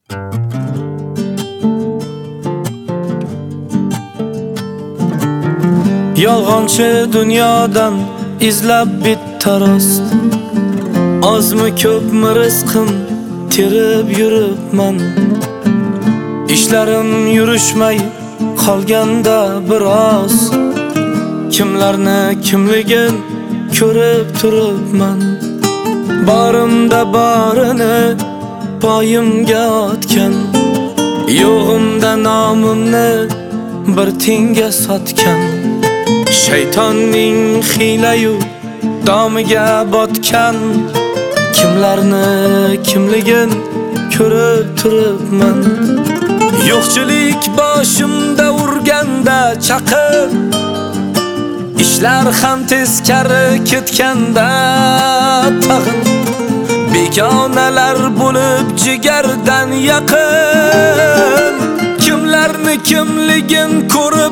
Yolg'onchi dunyodan izlab bitta rost, ozmi ko'pmi rizqim terib yuribman. Ishlarim yurishmay qolganda biroz, kimlarni kimligin ko'rib turibman. Borimda borini poyimga otgan, yo'g'imda nomimni bir tinga sotgan. Shaytonning hiylayu domiga botgan, kimlarni kimligin ko'rib turibman. Yo'qchilik boshimda urganda chaqib, ishlar ham teskari ketganda tag'in, begonalar bo'lib jigardan yaqin, kimlarni kimligin ko'rib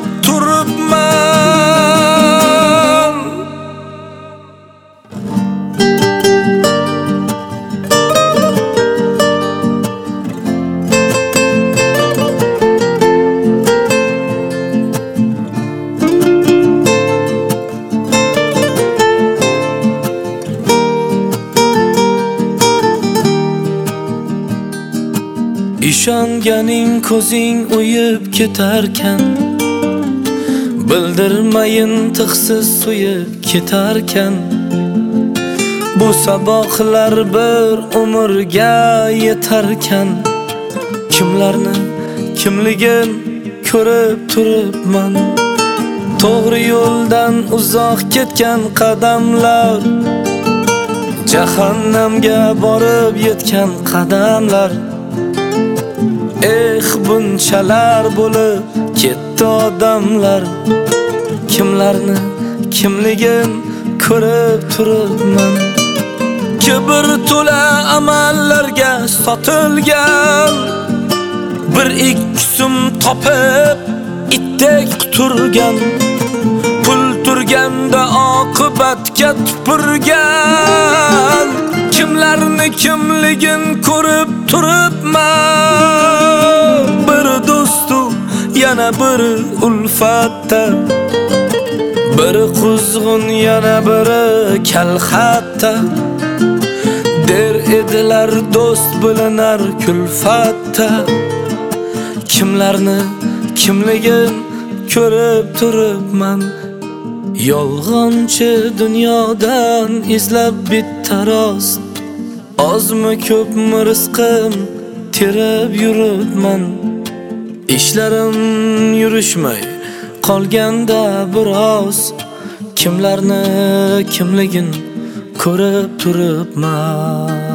turibman. Ishonganing ko'zing uyib ketarkan, bildirmayin tig'siz suyib ketarkan. Bu saboqlar bir umrga yetarkan, kimlarni kimligin ko'rib turibman. To'g'ri yo'ldan uzoq ketgan qadamlar, jahannamga borib yetgan qadamlar. Bunchalar bo'lib ketdi odamlar, kimlarni kimligin ko'rib turibman. Kibr to'la amallarga sotilgan, bir ikki so'm topib itdek quturgan, pul turganda oqibatga tupurgan, kimlarni kimligin ko'rib turibman. Bir do'stu yana biri ulfatda, biri quzg'un yana biri kalxatda. Der edilar do'st bilinar kulfatda, kimlarni kimligin ko'rib turibman. Yolg'onchi dunyodan izlab bitta rost, ozmi ko'pmi rizqim terib yuribman. Ishlarim yurishmay qolganda biroz, kimlarni kimligin ko'rib turibman.